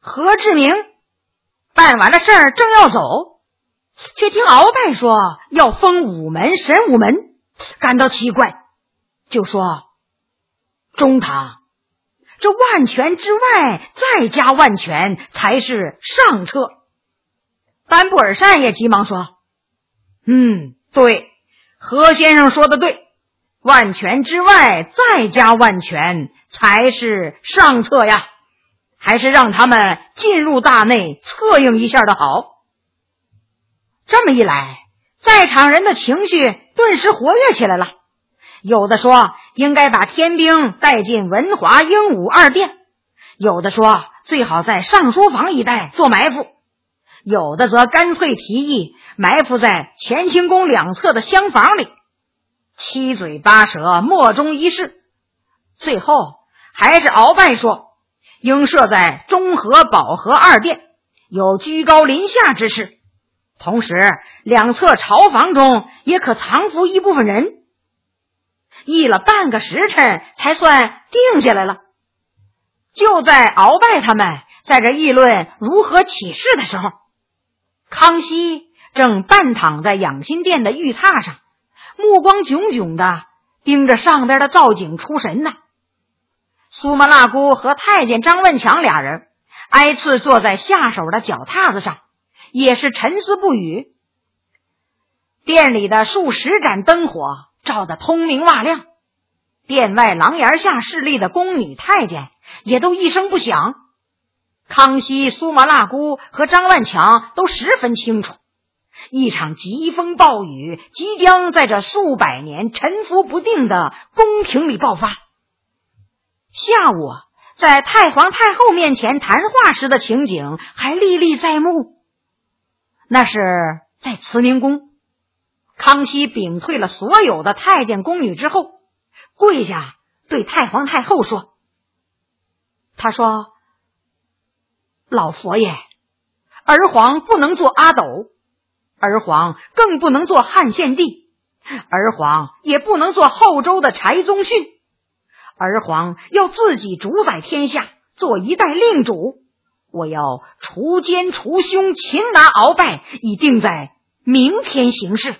何志明办完了事儿正要走，却听鳌拜说要封午门、神武门，感到奇怪，就说：中堂，这万全之外再加万全才是上策。班布尔善也急忙说：对，何先生说的对，万全之外再加万全才是上策呀，还是让他们进入大内策应一下的好。这么一来，在场人的情绪顿时活跃起来了，有的说应该把天兵带进文华、英武二殿，有的说最好在上书房一带做埋伏，有的则干脆提议埋伏在乾清宫两侧的厢房里，七嘴八舌，莫衷一是。最后还是鳌拜说应设在中和、保和二殿，有居高临下之势，同时两侧朝房中也可藏伏一部分人。议了半个时辰才算定下来了。就在鳌拜他们在这议论如何起事的时候，康熙正半躺在养心殿的玉榻上，目光炯炯的盯着上边的造景出神呢。苏麻辣姑和太监张问强俩人挨次坐在下手的脚踏子上，也是沉思不语。殿里的数十盏灯火照得通明瓦亮，殿外廊檐下侍立的宫女太监也都一声不响。康熙、苏麻辣姑和张万强都十分清楚，一场疾风暴雨即将在这数百年沉浮不定的宫廷里爆发。下午在太皇太后面前谈话时的情景还历历在目。那是在慈宁宫，康熙屏退了所有的太监宫女之后，跪下对太皇太后说，他说：老佛爷，儿皇不能做阿斗，儿皇更不能做汉献帝，儿皇也不能做后周的柴宗训，儿皇要自己主宰天下，做一代令主。我要除奸除凶，擒拿鳌拜，以定在明天行事。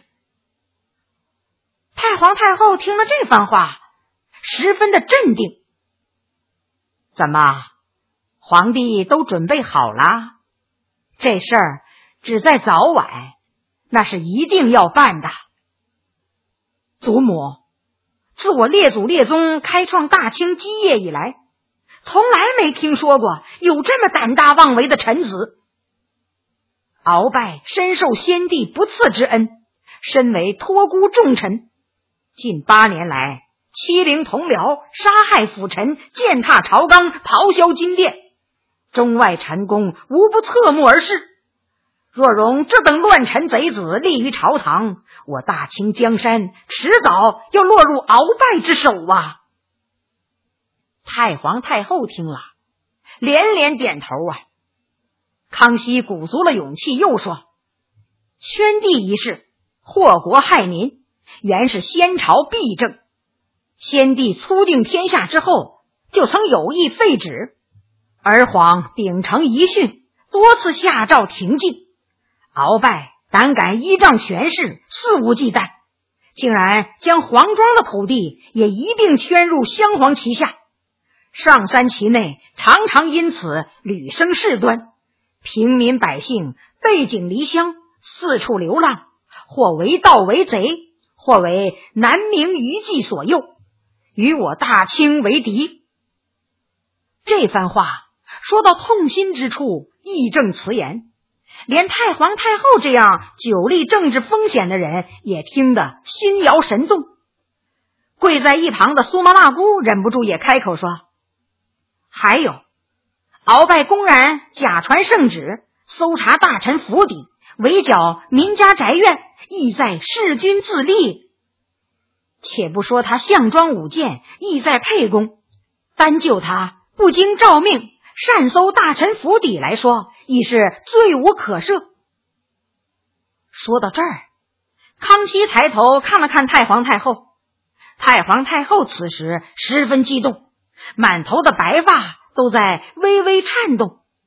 太皇太后听了这番话，十分的镇定。怎么，皇帝都准备好了？这事儿只在早晚，那是一定要办的。祖母，自我列祖列宗开创大清基业以来，从来没听说过有这么胆大妄为的臣子。鳌拜深受先帝不赐之恩，身为托孤重臣，近8年来欺凌同僚，杀害辅臣，践踏朝纲，咆哮金殿，中外臣工无不侧目而视。若容这等乱臣贼子立于朝堂，我大清江山迟早要落入鳌拜之手啊！太皇太后听了，连连点头啊。康熙鼓足了勇气，又说：宣帝一事，祸国害民，原是先朝弊政。先帝初定天下之后，就曾有意废止，儿皇秉承遗训，多次下诏停禁。鳌拜胆敢依仗权势，肆无忌惮，竟然将黄庄的土地也一并圈入镶黄旗下。上山其内常常因此屡生事端，平民百姓背井离乡，四处流浪，或为盗为贼，或为南明余迹所诱，与我大清为敌。这番话说到痛心之处，义正辞严，连太皇太后这样久历政治风险的人也听得心摇神动。跪在一旁的苏麻辣姑忍不住也开口说：还有，鳌拜公然假传圣旨，搜查大臣府邸，围剿民家宅院，意在弑君自立。且不说他项庄舞剑，意在沛公，单就他不经诏命擅搜大臣府邸来说，已是罪无可赦。说到这儿，康熙抬头看了看太皇太后，太皇太后此时十分激动，满头的白发都在微微颤动。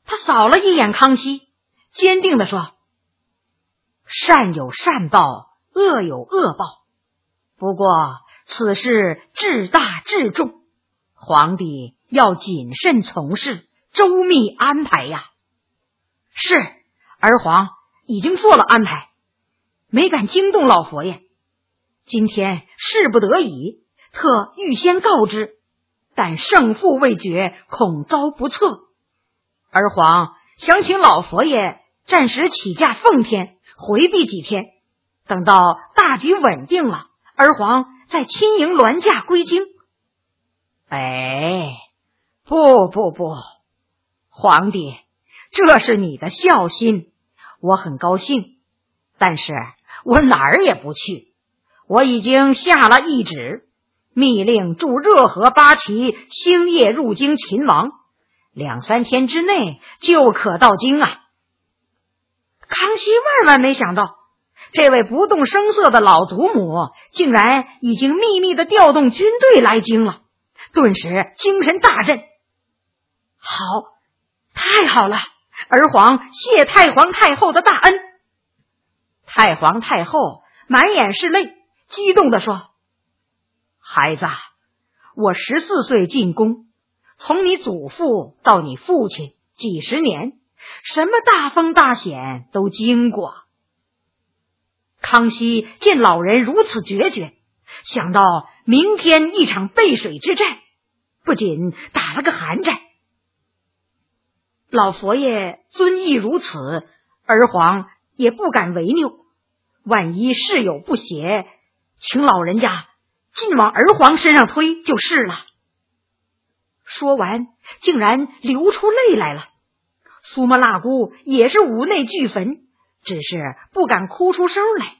他扫了一眼康熙，坚定地说：善有善报，恶有恶报，不过此事至大至重，皇帝要谨慎从事，周密安排呀。是，儿皇已经做了安排，没敢惊动老佛爷。今天事不得已，特预先告知，但胜负未决，恐遭不测。儿皇想请老佛爷暂时起驾奉天，回避几天，等到大局稳定了，儿皇再亲迎銮驾归京。不，皇帝，这是你的孝心，我很高兴，但是我哪儿也不去。我已经下了懿旨，密令驻热河八旗星夜入京勤王，2-3天之内就可到京啊。康熙万万没想到，这位不动声色的老祖母竟然已经秘密的调动军队来京了，顿时精神大振。好，太好了，儿皇谢太皇太后的大恩。太皇太后满眼是泪，激动地说：孩子，我14岁进宫，从你祖父到你父亲几十年，什么大风大险都经过。康熙见老人如此决绝，想到明天一场背水之战，不仅打了个寒战。老佛爷尊义如此，儿皇也不敢违拗，万一事有不协，请老人家尽往儿皇身上推就是了。说完竟然流出泪来了。苏嬷腊姑也是五内俱焚，只是不敢哭出声来。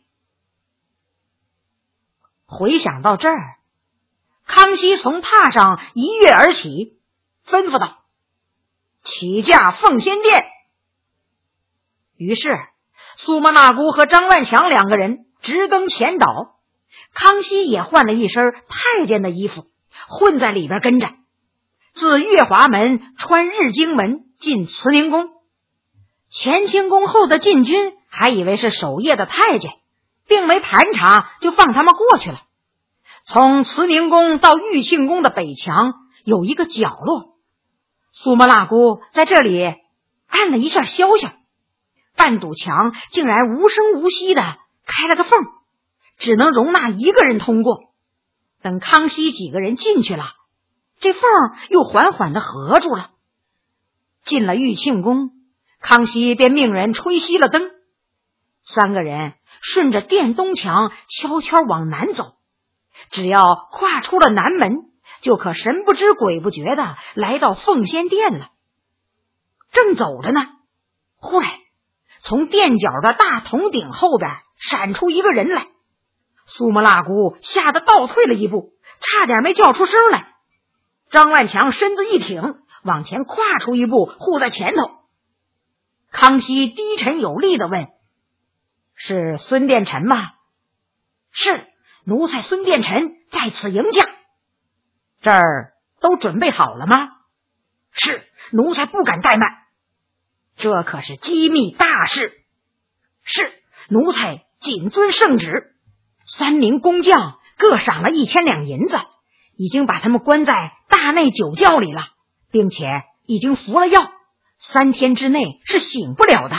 回想到这儿，康熙从榻上一跃而起，吩咐道：起驾奉先殿。于是苏嬷腊姑和张万强2个人直登前岛，康熙也换了一身太监的衣服，混在里边跟着，自月华门穿日经门进慈宁宫。乾清宫后的禁军还以为是守夜的太监，并没盘查，就放他们过去了。从慈宁宫到玉庆宫的北墙有一个角落，苏嬷腊姑在这里按了一下消息，半堵墙竟然无声无息的开了个缝，只能容纳1个人通过。等康熙几个人进去了，这缝又缓缓的合住了。进了玉庆宫，康熙便命人吹熄了灯，3个人顺着殿东墙悄悄往南走，只要跨出了南门，就可神不知鬼不觉的来到奉先殿了。正走着呢，忽然从殿角的大铜鼎后边闪出一个人来，苏嬷腊姑吓得倒退了一步，差点没叫出声来。张万强身子一挺，往前跨出一步，护在前头。康熙低沉有力地问：是孙殿臣吗？是，奴才孙殿臣在此迎驾。这儿都准备好了吗？是，奴才不敢怠慢。这可是机密大事。是，奴才谨遵圣旨。3名工匠各赏了1000两银子，已经把他们关在大内酒窖里了，并且已经服了药，3天之内是醒不了的。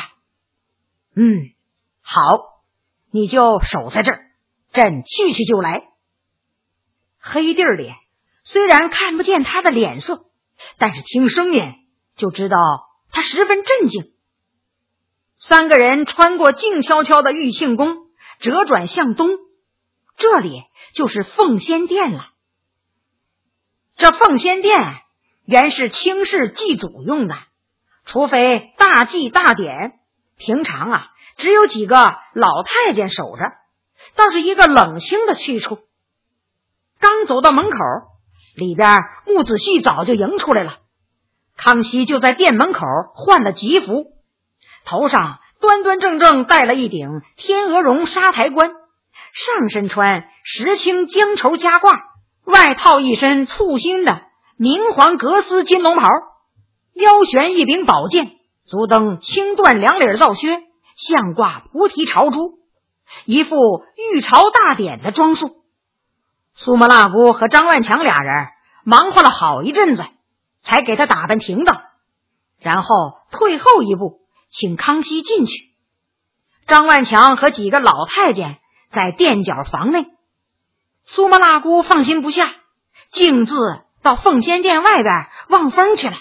好，你就守在这儿，朕去就来。黑地儿里虽然看不见他的脸色，但是听声音就知道他十分镇静。3个人穿过静悄悄的玉庆宫，折转向东，这里就是奉先殿了。这奉先殿原是清室祭祖用的，除非大祭大典，平常只有几个老太监守着，倒是一个冷清的去处。刚走到门口，里边穆子旭早就迎出来了。康熙就在殿门口换了吉服，头上端端正正戴了一顶天鹅绒纱台冠，上身穿石青姜绸夹褂，外套一身簇新的明黄格丝金龙袍。 腰悬一柄宝剑，足蹬青缎两领皂靴，项挂菩提朝珠，一副御朝大典的装束。苏木腊姑和张万强俩人忙活了好一阵子，才给他打扮停当，然后退后一步，请康熙进去。张万强和几个老太监在垫脚房内，苏木腊姑放心不下，径自到奉先殿外边望风去了。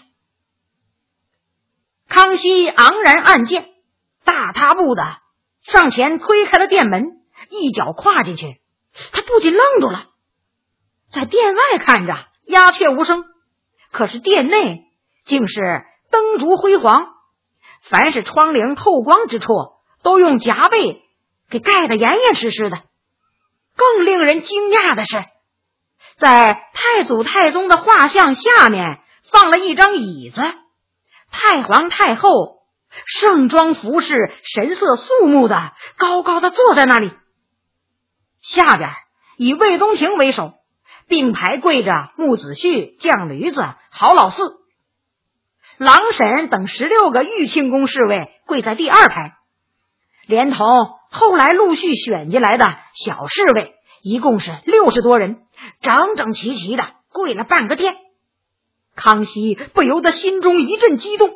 康熙昂然按剑，大踏步的上前推开了殿门，一脚跨进去。他不禁愣住了，在殿外看着鸦雀无声，可是殿内竟是灯烛辉煌，凡是窗棂透光之处都用夹被给盖得严严实实的。更令人惊讶的是，在太祖太宗的画像下面放了一张椅子，太皇太后盛装服饰，神色肃穆的高高的坐在那里。下边以魏东亭为首，并排跪着穆子旭、犟驴子、郝老四。郎婶等16个御庆宫侍卫跪在第2排，连同后来陆续选进来的小侍卫，一共是60多人，整整齐齐的跪了半个殿。康熙不由得心中一阵激动，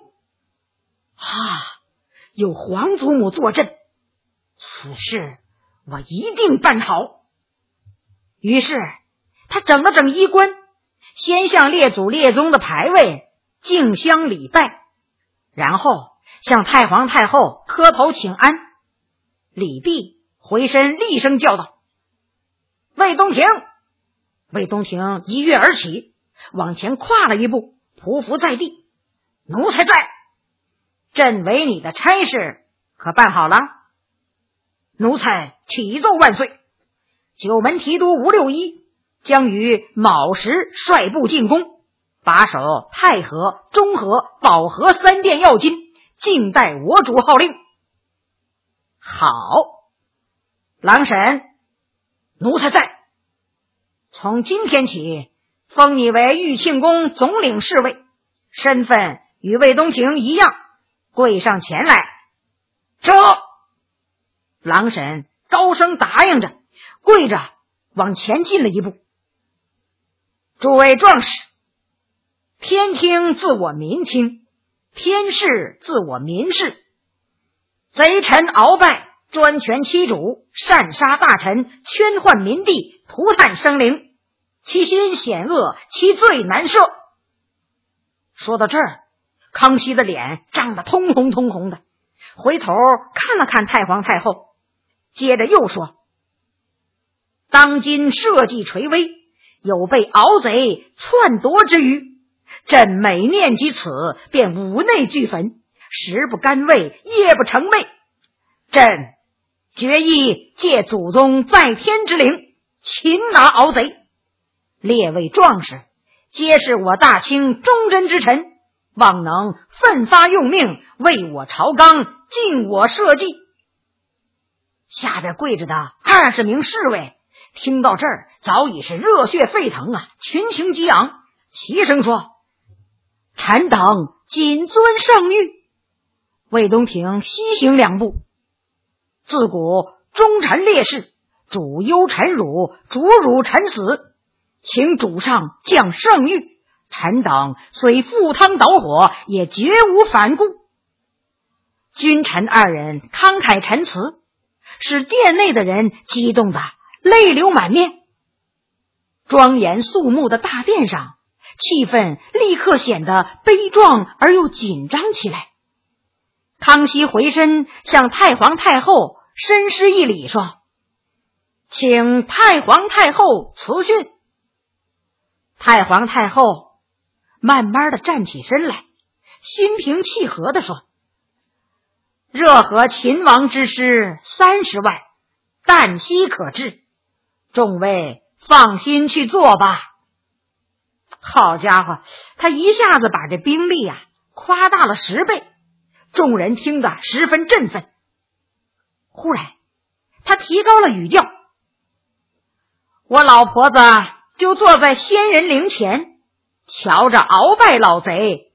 有皇祖母坐镇，此事我一定办好。于是他整了整衣冠，先向列祖列宗的牌位敬香礼拜，然后向太皇太后磕头请安。礼毕，回身厉声叫道：魏东亭！魏东亭一跃而起，往前跨了一步，匍匐在地。奴才在。朕为你的差事可办好了？奴才启奏万岁。九门提督吴六一将于卯时率部进宫，把守太和、中和、保和3殿要津，静待我主号令。好，郎婶，奴才在。从今天起，封你为御庆宫总领侍卫，身份与魏东亭一样，跪上前来。这郎婶高声答应着，跪着往前进了一步。诸位壮士，天听自我民听，天事自我民事。贼臣鳌拜，专权欺主，擅杀大臣，圈换民地，涂炭生灵，其心险恶，其罪难赦。说到这儿，康熙的脸涨得通红通红的，回头看了看太皇太后，接着又说：当今社稷垂危，有被鳌贼篡夺之虞，朕每念及此，便五内俱焚，食不甘味，夜不成寐。朕决意借祖宗在天之灵，擒拿鳌贼。列位壮士，皆是我大清忠贞之臣，望能奋发用命，为我朝纲，尽我社稷。下边跪着的20名侍卫听到这儿，早已是热血沸腾啊，群情激昂，齐声说：臣等谨遵圣谕。魏东亭西行2步：自古忠臣烈士，主忧臣辱，主辱臣死，请主上降圣谕，臣等虽赴汤蹈火，也绝无反顾。君臣2人慷慨陈词，使殿内的人激动得泪流满面。庄严肃穆的大殿上，气氛立刻显得悲壮而又紧张起来。康熙回身向太皇太后深施一礼，说：请太皇太后辞训。太皇太后慢慢的站起身来，心平气和地说：热河秦王之师30万，旦夕可至，众位放心去做吧。好家伙，他一下子把这兵力夸大了10倍，众人听得十分振奋。忽然他提高了语调：我老婆子就坐在仙人陵前，瞧着鳌拜老贼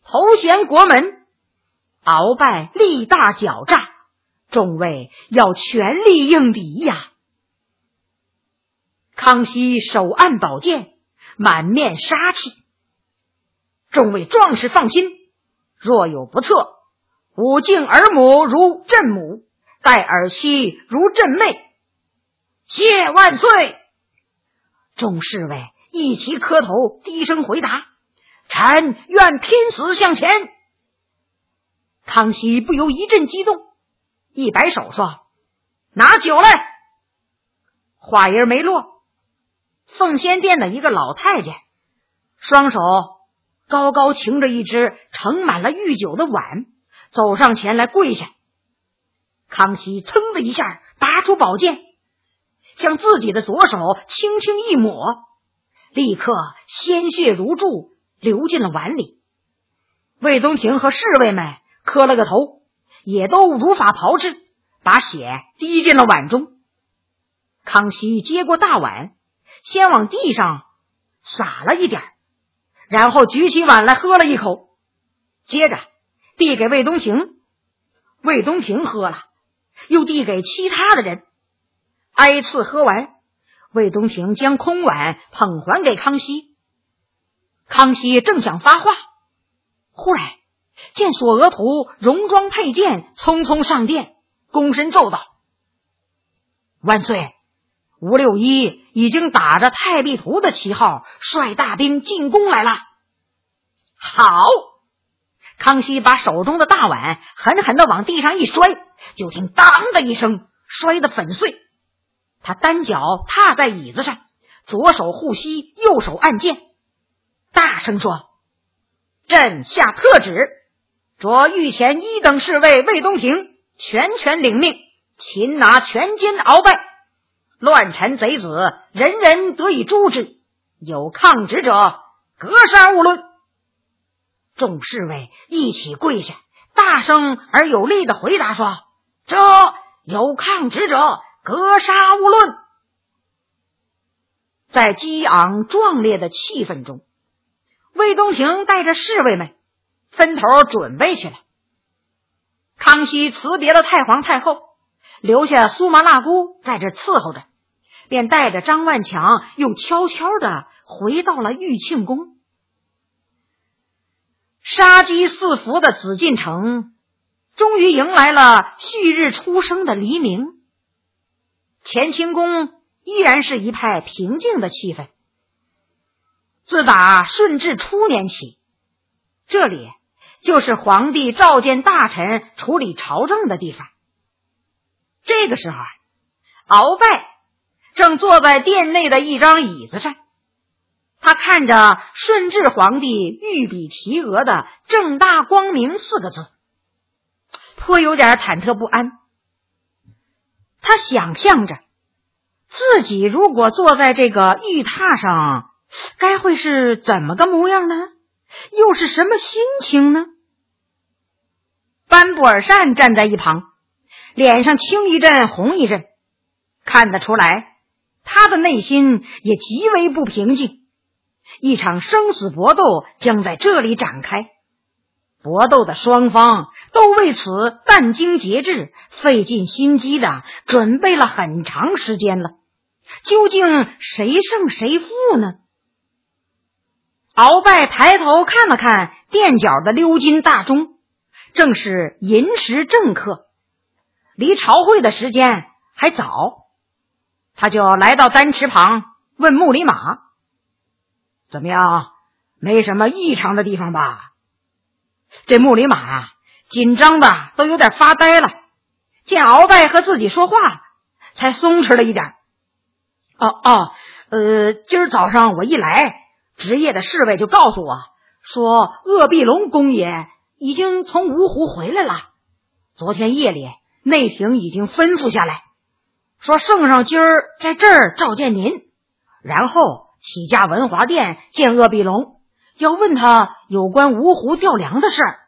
头衔国门，鳌拜力大狡诈，众位要全力应敌呀。康熙手按宝剑，满面杀气。众位壮士放心，若有不测，吾敬儿母如朕母，待儿媳如朕妹。谢万岁！众侍卫一齐磕头，低声回答：臣愿拼死向前。康熙不由一阵激动，一摆手说：拿酒来。话音没落，奉先殿的一个老太监双手高高擎着一只盛满了御酒的碗，走上前来跪下。康熙噌的一下拔出宝剑，向自己的左手轻轻一抹，立刻鲜血如注流进了碗里。魏东亭和侍卫们磕了个头，也都如法炮制，把血滴进了碗中。康熙接过大碗，先往地上洒了一点，然后举起碗来喝了一口，接着递给魏东亭。魏东亭喝了，又递给其他的人，挨次喝完，魏东亭将空碗捧还给康熙。康熙正想发话，忽然见索额图戎装佩剑匆匆上殿，躬身奏道：万岁，吴六一已经打着太壁图的旗号，率大兵进攻来了。好！康熙把手中的大碗狠狠地往地上一摔，就听当的一声，摔得粉碎。他单脚踏在椅子上，左手护膝，右手按剑，大声说：朕下特旨，着御前一等侍卫魏东亭全权领命，擒拿全歼鳌拜，乱臣贼子人人得以诛之，有抗旨者格杀勿论。众侍卫一起跪下，大声而有力地回答说：这有抗旨者格杀勿论。在激昂壮烈的气氛中，魏东亭带着侍卫们分头准备去了。康熙辞别了太皇太后，留下苏麻辣姑在这伺候着，便带着张万强又悄悄地回到了玉庆宫。杀机四伏的紫禁城终于迎来了旭日初升的黎明。乾清宫依然是一派平静的气氛。自打顺治初年起，这里就是皇帝召见大臣处理朝政的地方。这个时候，鳌拜正坐在殿内的一张椅子上，他看着顺治皇帝御笔题额的正大光明四个字，颇有点忐忑不安。他想象着自己如果坐在这个玉榻上，该会是怎么个模样呢？又是什么心情呢？班布尔善站在一旁，脸上青一阵红一阵，看得出来他的内心也极为不平静。一场生死搏斗将在这里展开，搏斗的双方都为此殚精竭智，费尽心机的准备了很长时间了，究竟谁胜谁负呢？鳌拜抬头看了看垫脚的鎏金大钟，正是寅时正刻，离朝会的时间还早。他就来到丹池旁，问木里马：怎么样，没什么异常的地方吧？这木里马啊，紧张的都有点发呆了，见鳌拜和自己说话，才松弛了一点。今儿早上我一来，值夜的侍卫就告诉我说，鄂必龙公爷已经从芜湖回来了。昨天夜里内廷已经吩咐下来，说圣上今儿在这儿召见您，然后起驾文华殿见鄂必龙，要问他有关芜湖调粮的事儿。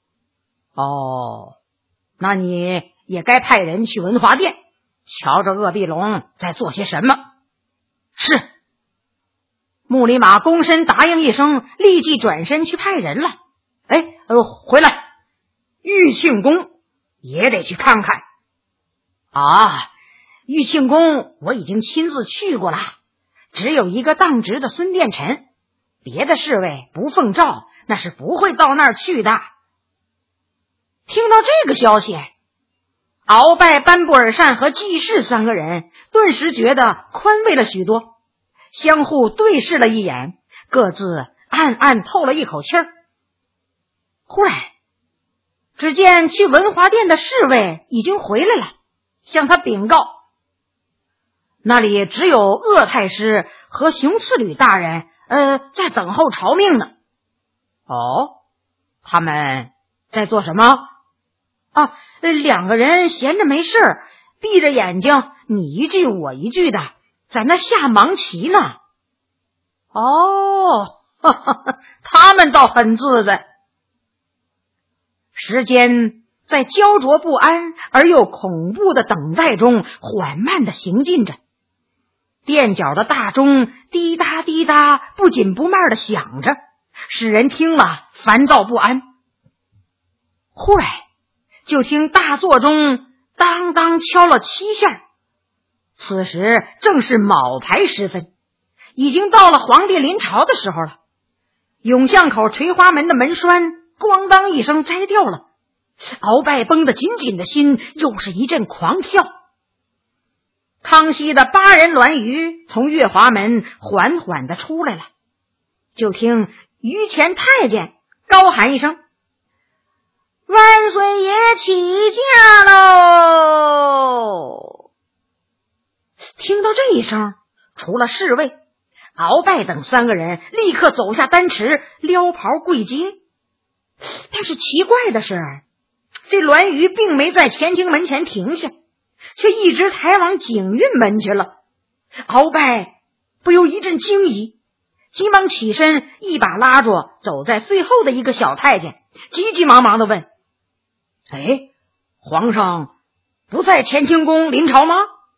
那你也该派人去文华殿，瞧着鄂必龙在做些什么。是。穆里马躬身答应一声，立即转身去派人了。 回来，玉庆宫也得去看看。啊，玉庆宫我已经亲自去过了，只有一个当值的孙殿臣，别的侍卫不奉诏那是不会到那儿去的。听到这个消息，鳌拜、班布尔善和季氏三个人顿时觉得宽慰了许多，相互对视了一眼，各自暗暗透了一口气儿。忽然，只见去文华殿的侍卫已经回来了，向他禀告，那里只有鄂太师和熊次吕大人在等候朝命呢。哦，他们在做什么？两个人闲着没事，闭着眼睛你一句我一句的在那下盲棋呢。他们倒很自在。时间在焦灼不安而又恐怖的等待中缓慢地行进着，殿角的大钟滴答滴答不紧不慢地响着，使人听了烦躁不安。忽然就听大座钟当当敲了7下，此时正是卯牌时分，已经到了皇帝临朝的时候了。永巷口垂花门的门栓咣当一声摘掉了，鳌拜绷得紧紧的心又是一阵狂跳。康熙的8人銮舆从月华门缓缓地出来了，就听御前太监高喊一声：万岁爷起驾喽！听到这一声，除了侍卫，鳌拜等3个人立刻走下丹池，撩袍跪阶。但是奇怪的是，这銮舆并没在乾清门前停下，却一直抬往景运门去了。鳌拜不由一阵惊疑，急忙起身，一把拉住走在最后的一个小太监，急急忙忙地问：皇上不在乾清宫临朝吗？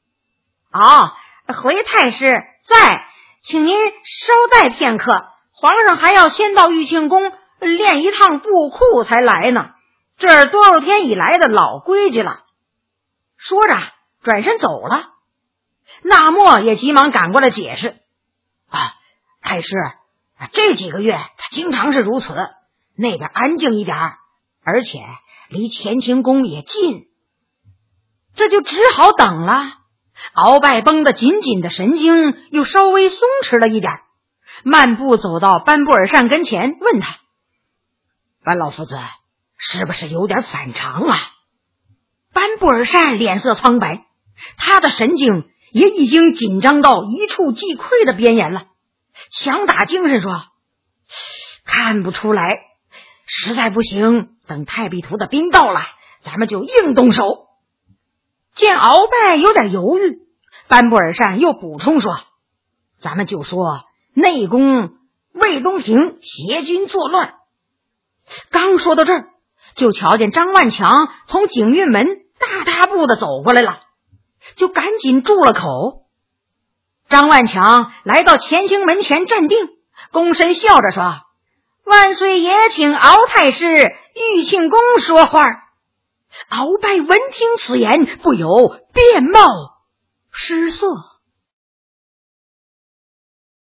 回太师在，请您稍待片刻，皇上还要先到玉庆宫练一趟布库才来呢，这是多少天以来的老规矩了。说着转身走了。纳莫也急忙赶过来解释：太师，这几个月他经常是如此，那边安静一点，而且离乾清宫也近。这就只好等了。鳌拜绷得紧紧的神经又稍微松弛了一点，漫步走到班布尔善跟前，问他：班老夫子是不是有点反常啊？班布尔善脸色苍白，他的神经也已经紧张到一触即溃的边缘了，强打精神说：看不出来，实在不行，等太壁图的兵到了，咱们就硬动手。见鳌拜有点犹豫，班布尔善又补充说：咱们就说内宫魏东平挟军作乱。刚说到这儿，就瞧见张万强从景运门大踏步的走过来了，就赶紧住了口。张万强来到乾清门前站定，躬身笑着说：万岁爷请鳌太师玉庆宫说话。鳌拜闻听此言，不由面貌失色。